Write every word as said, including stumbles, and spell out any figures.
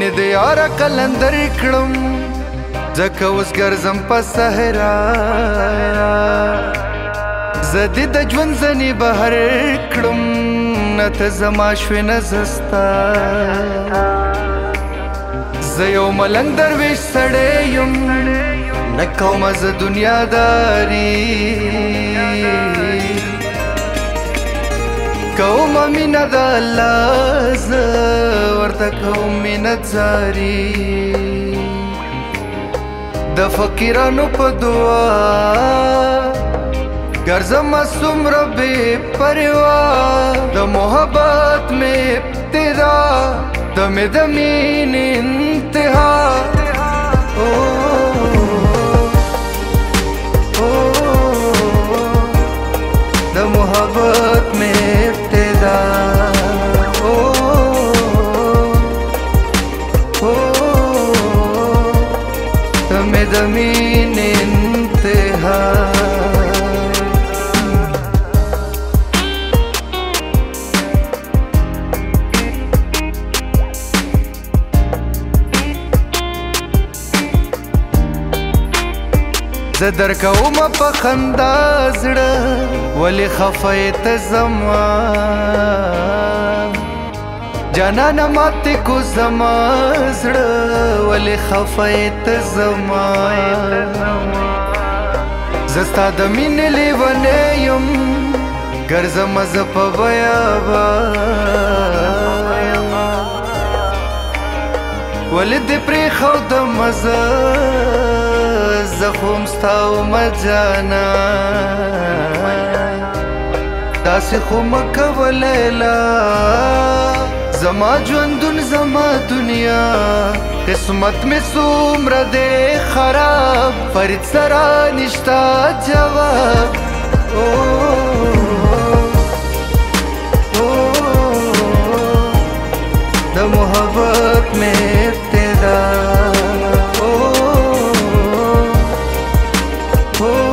مینې د یاره قلندر کړم ځکه اوس ګرځم په صحرا زه دې د ژوند ځنې بهر کړم نه ته زما شوې نه زه ستا زه یو ملنګ درویش سړی یم نه کومه زه دنیاداري کومه مینه د الله زه ورته کوم مینت زاري د فقیرانو په دعا ګرځم څومره بې پروا د محبت مې ابتدا د مې د مینې انتها د محبت مې ابتدا د مې د مینې انتها زه درکوم په خندا زړه ولې خفه یې ته زما جانانه ماتې کو زما زړه ولې خفه یې ته زما زه ستا د مینې لیونی یم ګرځم زه په بیابان ولې دې پرېښودم زه زه خو هم ستا ومه جانا داسې خو مه کوه لیلا زما ژوندون زما دنیا قسمت مې څومره دی خراب فرید سره نشته جواب د محبت مې ابتدا Oh